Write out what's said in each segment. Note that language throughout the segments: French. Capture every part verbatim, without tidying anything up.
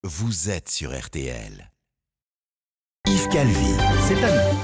vous êtes sur R T L. Yves Calvi. C'est à nous.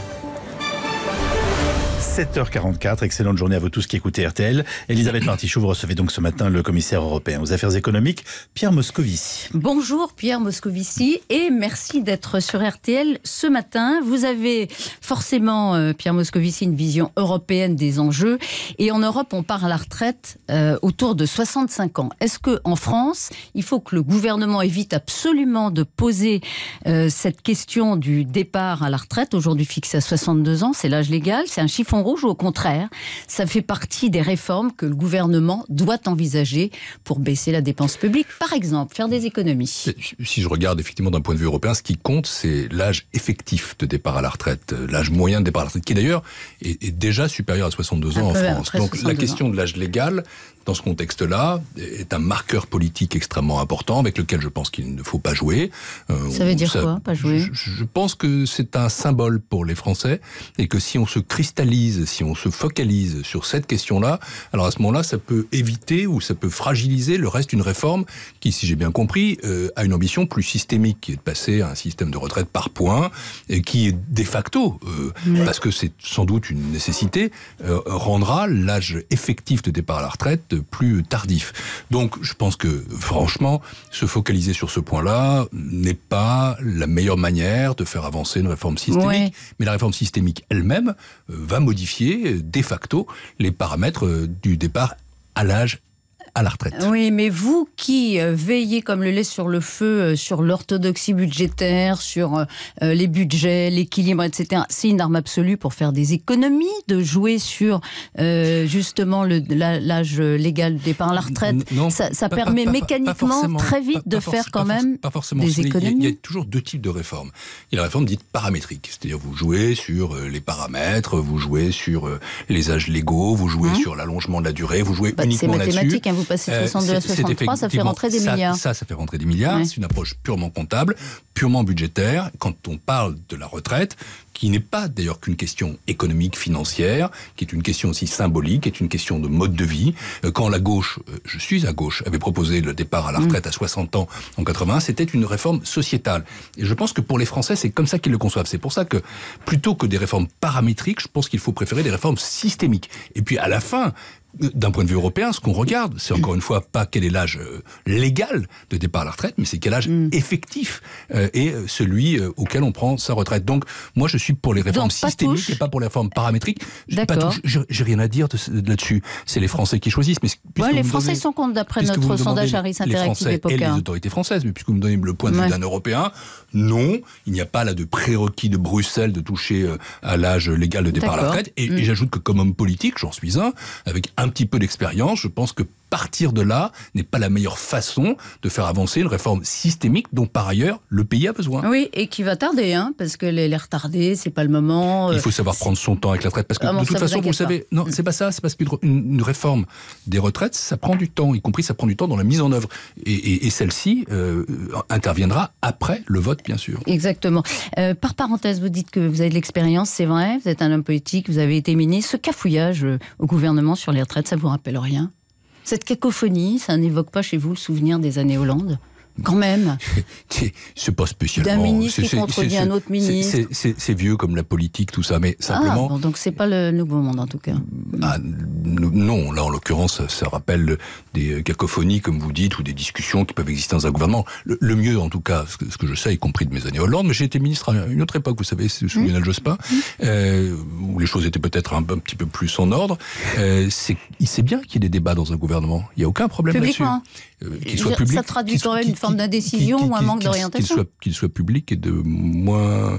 sept heures quarante-quatre, excellente journée à vous tous qui écoutez R T L. Elisabeth Martichoux, vous recevez donc ce matin le commissaire européen aux affaires économiques, Pierre Moscovici. Bonjour Pierre Moscovici et merci d'être sur R T L ce matin. Vous avez forcément, euh, Pierre Moscovici, une vision européenne des enjeux. Et en Europe, on part à la retraite euh, autour de soixante-cinq ans. Est-ce qu'en France, il faut que le gouvernement évite absolument de poser euh, cette question du départ à la retraite, aujourd'hui fixé à soixante-deux ans, c'est l'âge légal, c'est un chiffon rouge ou au contraire, ça fait partie des réformes que le gouvernement doit envisager pour baisser la dépense publique, par exemple, faire des économies. Si je regarde effectivement d'un point de vue européen, ce qui compte, c'est l'âge effectif de départ à la retraite, l'âge moyen de départ à la retraite, qui d'ailleurs est, est déjà supérieur à soixante-deux ans en France. Donc la question de l'âge légal, dans ce contexte-là, est un marqueur politique extrêmement important avec lequel je pense qu'il ne faut pas jouer. Euh, ça veut dire ça, quoi, pas jouer je, je pense que c'est un symbole pour les Français et que si on se cristallise, si on se focalise sur cette question-là, alors à ce moment-là, ça peut éviter ou ça peut fragiliser le reste d'une réforme qui, si j'ai bien compris, euh, a une ambition plus systémique, qui est de passer à un système de retraite par points et qui est de facto, euh, oui. parce que c'est sans doute une nécessité, euh, rendra l'âge effectif de départ à la retraite plus tardif. Donc je pense que franchement, se focaliser sur ce point-là n'est pas la meilleure manière de faire avancer une réforme systémique. Ouais. Mais la réforme systémique elle-même euh, va modifier de facto les paramètres euh, du départ à l'âge à la retraite. Oui, mais vous qui euh, veillez comme le lait sur le feu euh, sur l'orthodoxie budgétaire, sur euh, les budgets, l'équilibre, et cetera, c'est une arme absolue pour faire des économies, de jouer sur euh, justement le, la, l'âge légal de départ à la retraite. Non, ça ça pas, permet pas, mécaniquement pas très vite pas, de pas faire quand pas même pas forcément. des économies. Il y, a, il y a toujours deux types de réformes. Il y a la réforme dite paramétrique, c'est-à-dire vous jouez sur les paramètres, vous jouez sur les âges légaux, vous jouez hum. sur l'allongement de la durée, vous jouez bah, uniquement là-dessus. Hein, vous passez de soixante-deux à soixante-trois, ça fait rentrer des ça, milliards. Ça, ça fait rentrer des milliards. Ouais. C'est une approche purement comptable, purement budgétaire. Quand on parle de la retraite, qui n'est pas d'ailleurs qu'une question économique, financière, qui est une question aussi symbolique, qui est une question de mode de vie. Quand la gauche, je suis à gauche, avait proposé le départ à la retraite mmh. à soixante ans en quatre-vingt-un, c'était une réforme sociétale. Et je pense que pour les Français, c'est comme ça qu'ils le conçoivent. C'est pour ça que, plutôt que des réformes paramétriques, je pense qu'il faut préférer des réformes systémiques. Et puis à la fin, d'un point de vue européen, ce qu'on regarde, c'est encore une fois pas quel est l'âge euh, légal de départ à la retraite, mais c'est quel âge mmh. effectif euh, est celui euh, auquel on prend sa retraite. Donc, moi, je suis pour les réformes Donc, systémiques et pas pour les réformes paramétriques. D'accord. Touche, j'ai, j'ai rien à dire de, là-dessus. C'est les Français qui choisissent. Mais ouais, les Français donnez, sont contre, d'après notre sondage Harris Interactive et Poker. Et les autorités françaises. Mais puisque vous me donnez le point de vue ouais. d'un Européen, non, il n'y a pas là de prérequis de Bruxelles de toucher euh, à l'âge légal de départ D'accord. à la retraite. Et, mmh. et j'ajoute que comme homme politique, j'en suis un, avec un petit peu d'expérience, je pense que partir de là n'est pas la meilleure façon de faire avancer une réforme systémique dont par ailleurs le pays a besoin. Oui, et qui va tarder, hein, parce que les, les retardés, c'est pas le moment. Il faut savoir prendre son temps avec la retraite, parce que ah, bon, de toute façon, vous, vous savez, non, c'est pas ça, c'est parce qu'une une réforme des retraites, ça prend du temps, y compris ça prend du temps dans la mise en œuvre, et, et, et celle-ci euh, interviendra après le vote, bien sûr. Exactement. Euh, par parenthèse, vous dites que vous avez de l'expérience, c'est vrai, vous êtes un homme politique, vous avez été ministre. Ce cafouillage euh, au gouvernement sur les retraites, ça vous rappelle rien ? Cette cacophonie, ça n'évoque pas chez vous le souvenir des années Hollande ? Quand même. C'est pas spécialement. D'un ministre qui contredit un autre ministre. C'est, c'est, c'est vieux comme la politique, tout ça, mais simplement. Ah, bon, donc c'est pas le nouveau monde en tout cas. Ah, non, là en l'occurrence, ça, ça rappelle des cacophonies, comme vous dites, ou des discussions qui peuvent exister dans un gouvernement. Le, le mieux, en tout cas, ce que, ce que je sais, y compris de mes années Hollande, mais j'ai été ministre à une autre époque, vous savez, sous mmh. Lionel Jospin, mmh. euh, où les choses étaient peut-être un, un petit peu plus en ordre. Euh, c'est, c'est bien qu'il y ait des débats dans un gouvernement. Il n'y a aucun problème Publiquement. là-dessus. Euh, qu'il soit public, ça traduit quand même une forme d'indécision ou un manque qu'il, d'orientation. Qu'il soit, qu'il soit public et de moins mmh.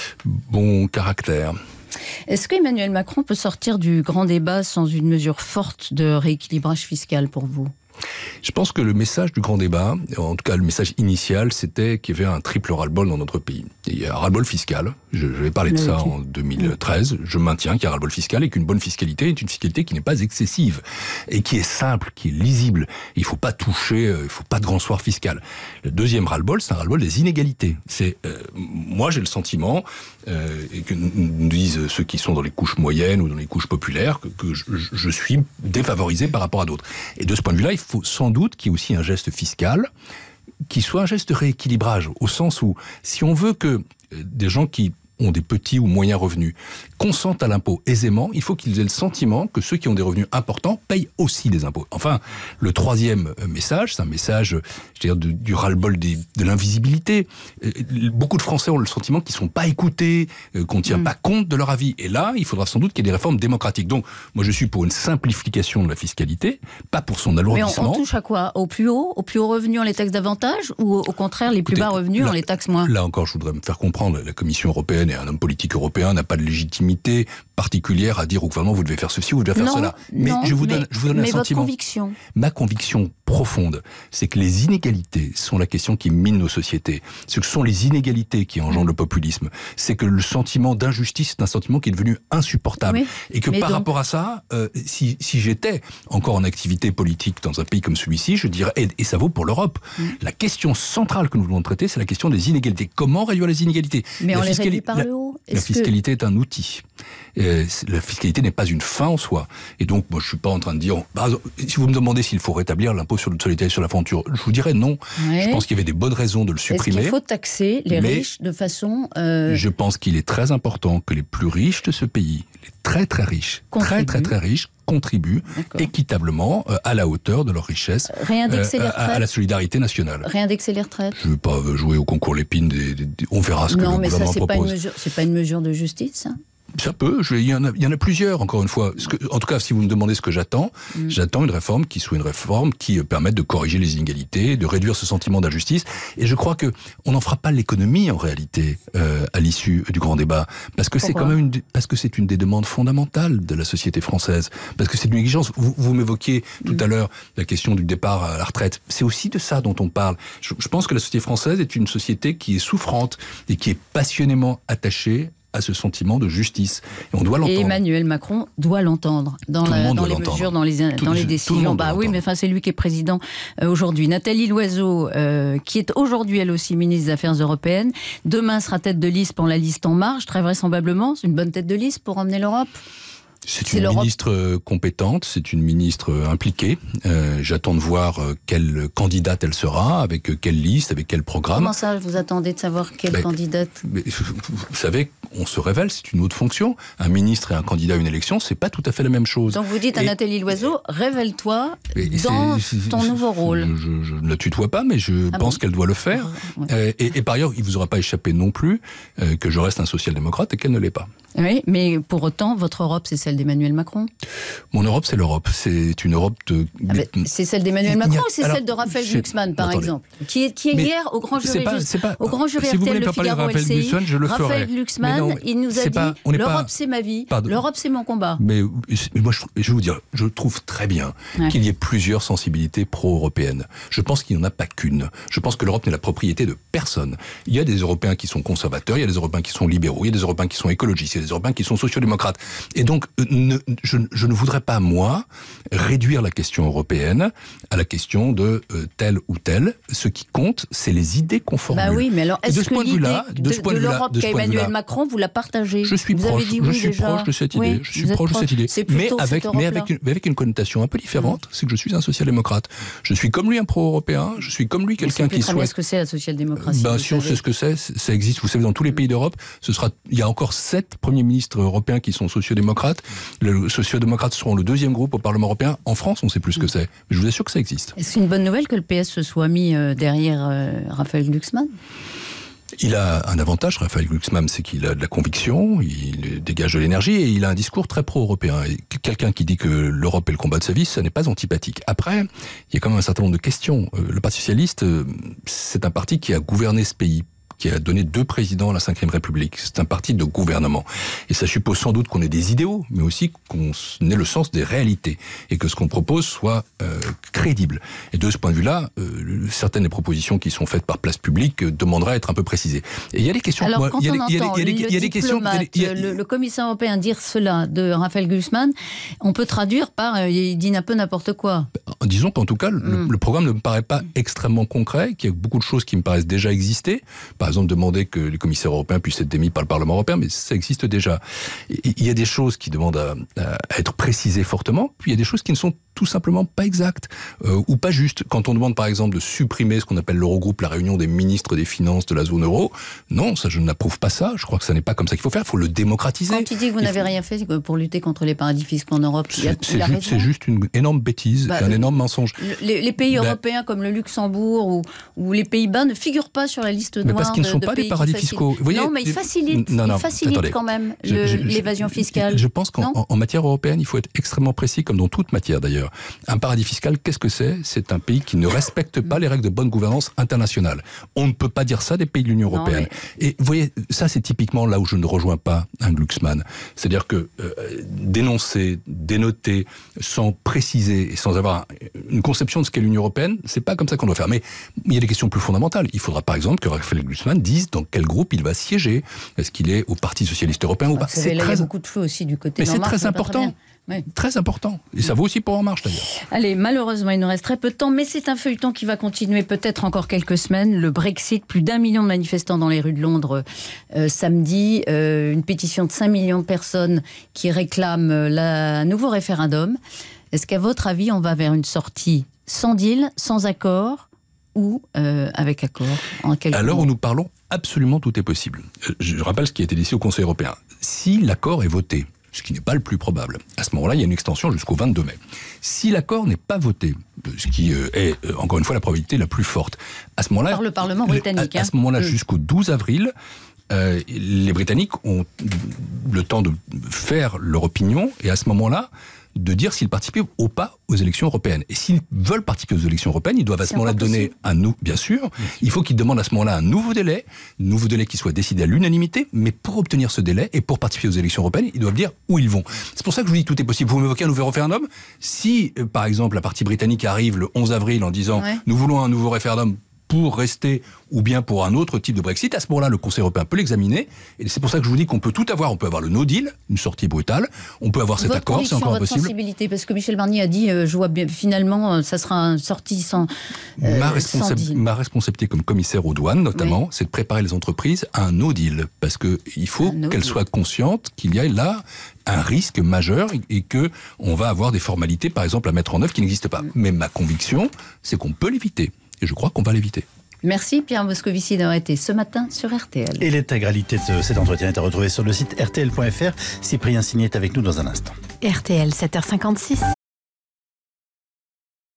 bon caractère. Est-ce qu'Emmanuel Macron peut sortir du grand débat sans une mesure forte de rééquilibrage fiscal pour vous ? Je pense que le message du grand débat, en tout cas le message initial, c'était qu'il y avait un triple ras-le-bol dans notre pays. Il y a un ras-le-bol fiscal, je, je vais parler de ça en deux mille treize, je maintiens qu'il y a un ras-le-bol fiscal et qu'une bonne fiscalité est une fiscalité qui n'est pas excessive et qui est simple, qui est lisible. Il ne faut pas toucher, il ne faut pas de grand soir fiscal. Le deuxième ras-le-bol, c'est un ras-le-bol des inégalités. C'est, euh, moi j'ai le sentiment, euh, et que nous disent ceux qui sont dans les couches moyennes ou dans les couches populaires, que, que je, je suis défavorisé par rapport à d'autres. Et de ce point de vue-là, il faut sans doute qu'il y ait aussi un geste fiscal qui soit un geste de rééquilibrage, au sens où, si on veut que des gens qui ont des petits ou moyens revenus consentent à l'impôt aisément, il faut qu'ils aient le sentiment que ceux qui ont des revenus importants payent aussi des impôts. Enfin, le troisième message, c'est un message, je veux dire, de, du ras-le-bol des, de l'invisibilité. Beaucoup de Français ont le sentiment qu'ils ne sont pas écoutés, qu'on ne tient mmh. pas compte de leur avis. Et là, il faudra sans doute qu'il y ait des réformes démocratiques. Donc, moi, je suis pour une simplification de la fiscalité, pas pour son alourdissement. Mais on, on touche à quoi? Au plus haut, au plus haut revenu, on les taxe davantage, ou au contraire, les plus Écoutez, bas revenus, là, on les taxe moins? Là encore, je voudrais me faire comprendre, la Commission européenne et un homme politique européen n'a pas de légitimité particulière à dire au gouvernement vous devez faire ceci, vous devez faire non, cela. Mais non, je vous mais, donne, je vous donne un mais sentiment. Votre conviction. Ma conviction profonde, c'est que les inégalités sont la question qui mine nos sociétés. Ce sont les inégalités qui engendrent le populisme. C'est que le sentiment d'injustice est un sentiment qui est devenu insupportable. Oui, et que par donc... rapport à ça, euh, si, si j'étais encore en activité politique dans un pays comme celui-ci, je dirais, et, et ça vaut pour l'Europe, mmh. la question centrale que nous voulons traiter, c'est la question des inégalités. Comment réduire les inégalités? Mais la on les réduit par la, le haut. La fiscalité que... est un outil. Euh, la fiscalité n'est pas une fin en soi. Et donc, moi, je ne suis pas en train de dire... Bah, si vous me demandez s'il faut rétablir l'impôt sur la solidarité sur la fortune, je vous dirais non. Ouais. Je pense qu'il y avait des bonnes raisons de le supprimer. Est-ce qu'il faut taxer les riches de façon... Euh... Je pense qu'il est très important que les plus riches de ce pays, les très très riches, contribuent. très très très riches, contribuent équitablement euh, à la hauteur de leur richesse Réindexer euh, les retraites. À, à la solidarité nationale. Réindexer les retraites. Je ne veux pas jouer au concours Lépine, des, des, des, on verra ce que non, le gouvernement ça, propose. Non, mais ça, c'est pas une mesure de justice, ça? Ça peut, je, il, y en a, il y en a plusieurs, encore une fois. Ce que, en tout cas, si vous me demandez ce que j'attends, mmh. j'attends une réforme qui soit une réforme qui euh, permette de corriger les inégalités, de réduire ce sentiment d'injustice. Et je crois que on n'en fera pas l'économie, en réalité, euh, à l'issue du grand débat. Parce que c'est quand même une, parce que c'est une des demandes fondamentales de la société française. Parce que c'est une exigence. Vous, vous m'évoquiez tout mmh. à l'heure la question du départ à la retraite. C'est aussi de ça dont on parle. Je, je pense que la société française est une société qui est souffrante et qui est passionnément attachée à ce sentiment de justice. Et on doit l'entendre. Et Emmanuel Macron doit l'entendre dans, la, dans les mesures, dans les, tout, dans les décisions. Bah oui, mais enfin, c'est lui qui est président euh, aujourd'hui. Nathalie Loiseau, euh, qui est aujourd'hui elle aussi ministre des Affaires européennes, demain sera tête de liste pour la liste En Marche, très vraisemblablement. C'est une bonne tête de liste pour emmener l'Europe? C'est, c'est une ministre compétente, c'est une ministre impliquée. Euh, j'attends de voir quelle candidate elle sera, avec quelle liste, avec quel programme. Comment ça, vous attendez de savoir quelle ben, candidate? mais, Vous savez, on se révèle, c'est une autre fonction. Un ministre et un candidat à une élection, c'est pas tout à fait la même chose. Donc vous dites à et, Nathalie Loiseau, révèle-toi et, dans c'est, c'est, ton c'est, nouveau rôle. Je, je, je ne la tutoie pas, mais je ah pense bon qu'elle doit le faire. Ouais. Euh, et, et par ailleurs, il ne vous aura pas échappé non plus euh, que je reste un social-démocrate et qu'elle ne l'est pas. Oui, mais pour autant, votre Europe, c'est celle d'Emmanuel Macron? Mon Europe, c'est l'Europe. C'est une Europe de... Ah ben, c'est celle d'Emmanuel Macron ou c'est alors, celle de Raphaël Glucksmann, par attendez. exemple, Qui est, qui est hier au grand jury, pas, juste, pas, au grand jury si R T L, le Figaro Raphaël L C I, Glucksmann, je le Raphaël Glucksmann, non, il nous a dit pas, l'Europe, pas... c'est ma vie, Pardon. l'Europe, c'est mon combat. Mais, mais moi, je, je vais vous dire, je trouve très bien ouais. qu'il y ait plusieurs sensibilités pro-européennes. Je pense qu'il n'y en a pas qu'une. Je pense que l'Europe n'est la propriété de personne. Il y a des Européens qui sont conservateurs, il y a des Européens qui sont libéraux, il y a des Européens qui sont écologistes, il y a des Européens qui sont sociaux-démocrates. Et donc, ne, je, je ne voudrais pas, moi, réduire la question européenne à la question de euh, tel ou tel. Ce qui compte, c'est les idées qu'on formule. Bah oui, mais alors, est-ce que l'idée de, de, de, de l'Europe qu'a Emmanuel Macron, vous la partagez? Je suis vous proche, avez dit je oui, suis déjà. proche de cette idée. Oui, je suis proche, proche de cette idée. Mais avec, mais, avec une, mais avec une connotation un peu différente, mmh. c'est que je suis un social-démocrate. Je suis comme lui un pro-européen, je suis comme lui quelqu'un qui souhaite... ce que c'est la social-démocratie. Ben, si on sait ce que c'est, ça existe. Vous savez, dans tous les pays d'Europe, ce sera, il y a encore sept premiers ministres européens qui sont sociaux-démocrates. Les sociaux-démocrates seront le deuxième groupe au Parlement européen. En France, on ne sait plus ce que c'est. Mais je vous assure que ça existe. Est-ce une bonne nouvelle que le P S se soit mis derrière euh, Raphaël Glucksmann? Il a un avantage, Raphaël Glucksmann, c'est qu'il a de la conviction, il dégage de l'énergie et il a un discours très pro-européen. Et quelqu'un qui dit que l'Europe est le combat de sa vie, ça n'est pas antipathique. Après, il y a quand même un certain nombre de questions. Le Parti socialiste, c'est un parti qui a gouverné ce pays, qui a donné deux présidents à la cinquième République. C'est un parti de gouvernement. Et ça suppose sans doute qu'on ait des idéaux, mais aussi qu'on ait le sens des réalités. Et que ce qu'on propose soit euh, crédible. Et de ce point de vue-là, euh, certaines des propositions qui sont faites par Place Publique euh, demanderaient à être un peu précisées. Et il y a des questions... Alors, moi, quand il y a, on il y a, entend il y a, il y a, il y a le des questions... diplomate, il y a, le, le commissaire européen dire cela de Raphaël Glucksmann, on peut traduire par euh, il dit un peu n'importe quoi. Disons qu'en tout cas, le, mm. le programme ne me paraît pas extrêmement concret, qu'il y a beaucoup de choses qui me paraissent déjà exister. Par exemple, demander que les commissaires européens puissent être démis par le Parlement européen, mais ça existe déjà. Il y a des choses qui demandent à, à être précisées fortement, puis il y a des choses qui ne sont tout simplement pas exactes euh, ou pas justes. Quand on demande par exemple de supprimer ce qu'on appelle l'Eurogroupe, la réunion des ministres des finances de la zone euro, non, ça je n'approuve pas ça. Je crois que ça n'est pas comme ça qu'il faut faire. Il faut le démocratiser. Quand tu dis que vous il n'avez faut... rien fait pour lutter contre les paradis fiscaux en Europe, il y a, c'est, il a juste, raison. c'est juste une énorme bêtise, bah, un énorme mensonge. Les, les pays bah, européens comme le Luxembourg ou, ou les Pays-Bas ne figurent pas sur la liste noire. Mais parce qu'ils ne sont de, pas de des paradis fiscaux. Vous voyez, non, mais ils facilitent, non, non, ils facilitent attendez, quand même le, je, je, l'évasion fiscale. Je pense qu'en en, en matière européenne, il faut être extrêmement précis, comme dans toute matière d'ailleurs. Un paradis fiscal, qu'est-ce que c'est ? C'est un pays qui ne respecte pas les règles de bonne gouvernance internationale. On ne peut pas dire ça des pays de l'Union européenne. Mais... Et vous voyez, ça c'est typiquement là où je ne rejoins pas un Glucksmann. C'est-à-dire que euh, dénoncer, dénoter, sans préciser et sans avoir une conception de ce qu'est l'Union européenne, c'est pas comme ça qu'on doit faire. Mais il y a des questions plus fondamentales. Il faudra par exemple que Raphaël Glucksmann dise dans quel groupe il va siéger. Est-ce qu'il est au Parti socialiste européen ou pas ? C'est très... Il y a beaucoup de feu aussi du côté. Mais c'est très important. Oui. Très important. Et ça vaut aussi pour En Marche d'ailleurs. Allez, malheureusement, il nous reste très peu de temps, mais c'est un feuilleton qui va continuer peut-être encore quelques semaines. Le Brexit, plus d'un million de manifestants dans les rues de Londres euh, samedi, euh, une pétition de cinq millions de personnes qui réclament un nouveau référendum. Est-ce qu'à votre avis, on va vers une sortie sans deal, sans accord ou euh, avec accord en À l'heure où nous parlons, absolument tout est possible. Je rappelle ce qui a été décidé au Conseil européen. Si l'accord est voté, ce qui n'est pas le plus probable. À ce moment-là, il y a une extension jusqu'au vingt-deux mai. Si l'accord n'est pas voté, ce qui est, encore une fois, la probabilité la plus forte, à ce moment-là... Par le Parlement britannique. À, à ce moment-là, hein. jusqu'au douze avril, euh, les Britanniques ont le temps de faire leur opinion, et à ce moment-là, de dire s'ils participent ou pas aux élections européennes. Et s'ils veulent participer aux élections européennes, ils doivent à ce moment-là donner un nouveau... Bien sûr, il faut qu'ils demandent à ce moment-là un nouveau délai, un nouveau délai qui soit décidé à l'unanimité, mais pour obtenir ce délai et pour participer aux élections européennes, ils doivent dire où ils vont. C'est pour ça que je vous dis tout est possible. Vous m'évoquez un nouveau référendum. Si, euh, par exemple, la partie britannique arrive le onze avril en disant ouais. nous voulons un nouveau référendum pour rester ou bien pour un autre type de Brexit, à ce moment-là, le Conseil européen peut l'examiner. Et c'est pour ça que je vous dis qu'on peut tout avoir. On peut avoir le no deal, une sortie brutale. On peut avoir cet votre accord, c'est encore votre impossible. Sensibilité, parce que Michel Barnier a dit, euh, je vois bien, finalement, euh, ça sera une sortie sans, euh, ma, responsa- sans deal. Ma responsabilité comme commissaire aux douanes, notamment, oui. c'est de préparer les entreprises à un no deal. Parce qu'il faut no qu'elles deal. soient conscientes qu'il y a là un risque majeur et qu'on va avoir des formalités, par exemple, à mettre en œuvre qui n'existent pas. Mm. Mais ma conviction, c'est qu'on peut l'éviter. Et je crois qu'on va l'éviter. Merci Pierre Moscovici d'avoir été ce matin sur R T L. Et l'intégralité de cet entretien est à retrouver sur le site R T L point F R. Cyprien Signé est avec nous dans un instant. R T L, sept heures cinquante-six.